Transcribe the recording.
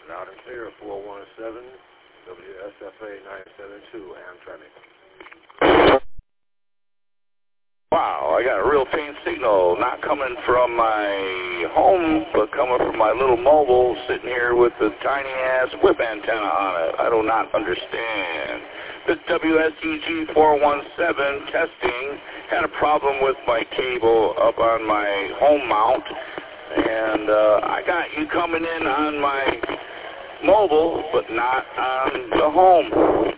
Loud and clear, 417, WSFA 972, Amtrak. Wow, I got a real faint signal, not coming from my home, but coming from my little mobile sitting here with the tiny-ass whip antenna on it. I do not understand. This WSEG 417 testing had a problem with my cable up on my home mount, and I got you coming in on my mobile, but not on the home.